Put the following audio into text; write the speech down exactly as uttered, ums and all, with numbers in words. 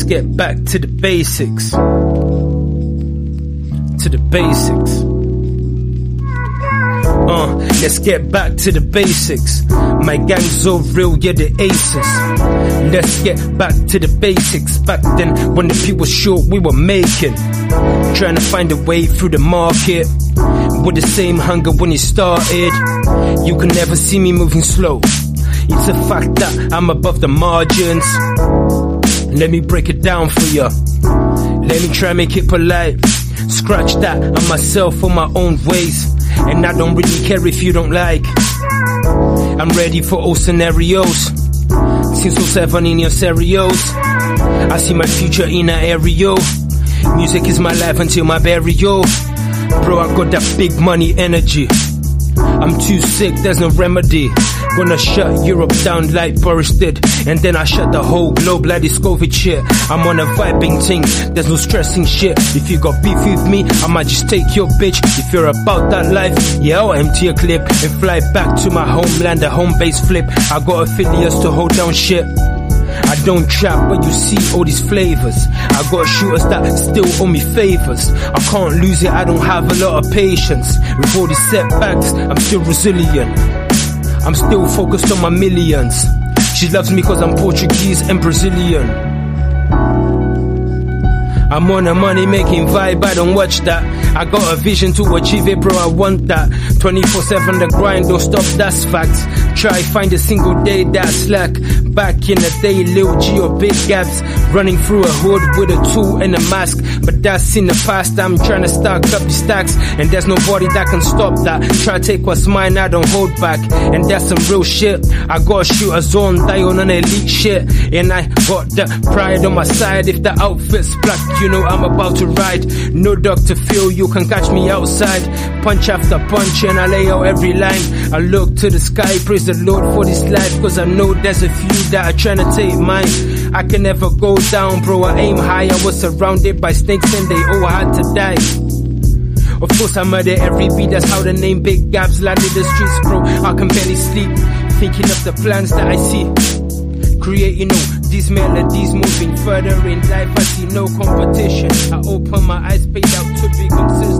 get back to the basics. To the basics. Uh, let's get back to the basics. My gang's so real, yeah, the aces. Let's get back to the basics. Back then, when the people short, we were making. Trying to find a way through the market. With the same hunger when it started. You can never see me moving slow. It's a fact that I'm above the margins. Let me break it down for ya. Let me try make it polite. Scratch that, I'm myself on my own ways. And I don't really care if you don't like. I'm ready for all scenarios. Since oh seven in your stereos. I see my future in an aerial. Music is my life until my burial. Bro, I got that big money energy. I'm too sick, there's no remedy. Gonna shut Europe down like Boris did. And then I shut the whole globe like this COVID shit. I'm on a vibing thing, there's no stressing shit. If you got beef with me, I might just take your bitch. If you're about that life, yeah, I'll empty a clip and fly back to my homeland, the home base flip. I got affiliates to hold down shit. I don't trap, but you see all these flavors. I got shooters that still owe me favors. I can't lose it, I don't have a lot of patience. With all these setbacks, I'm still resilient. I'm still focused on my millions. She loves me cause I'm Portuguese and Brazilian. I'm on a money making vibe, I don't watch that. I got a vision to achieve it, bro, I want that. twenty-four seven the grind, don't stop, that's facts. Try find a single day that's slack. Back in the day, Lil G or Big Gaps, running through a hood with a tool and a mask. But that's in the past, I'm trying to stack up the stacks. And there's nobody that can stop that. Try to take what's mine, I don't hold back. And that's some real shit. I got shooters on, die on an elite shit. And I got the pride on my side. If the outfit's black, you know I'm about to ride. No Doctor Phil, you can catch me outside. Punch after punch and I lay out every line. I look to the sky, praise the Lord for this life. Cause I know there's a few that are trying to take mine. I can never go down, bro, I aim high. I was surrounded by snakes and they all had to die. Of course I murder every beat, that's how the name Big Gaps landed the streets, bro. I can barely sleep, thinking of the plans that I see. Creating all these melodies, moving further in life, I see no competition. I open my eyes, paid out to be consistent.